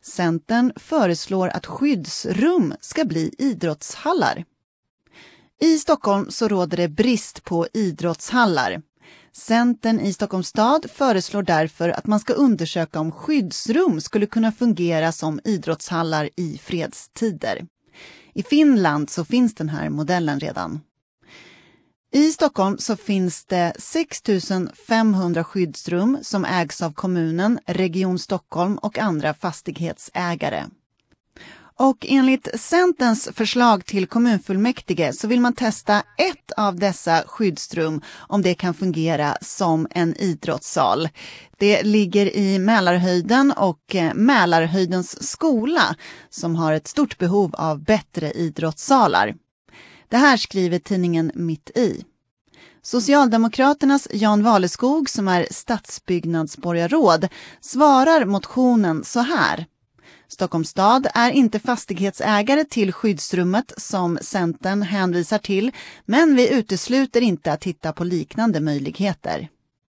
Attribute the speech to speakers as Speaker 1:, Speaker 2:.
Speaker 1: Centern föreslår att skyddsrum ska bli idrottshallar. I Stockholm så råder det brist på idrottshallar. Centern i Stockholms stad föreslår därför att man ska undersöka om skyddsrum skulle kunna fungera som idrottshallar i fredstider. I Finland så finns den här modellen redan. I Stockholm så finns det 6 500 skyddsrum som ägs av kommunen, Region Stockholm och andra fastighetsägare. Och enligt Centerns förslag till kommunfullmäktige så vill man testa ett av dessa skyddsrum om det kan fungera som en idrottssal. Det ligger i Mälarhöjden och Mälarhöjdens skola som har ett stort behov av bättre idrottssalar. Det här skriver tidningen Mitt i. Socialdemokraternas Jan Valeskog som är stadsbyggnadsborgarråd svarar motionen så här. Stockholms stad är inte fastighetsägare till skyddsrummet som Centern hänvisar till, men vi utesluter inte att titta på liknande möjligheter.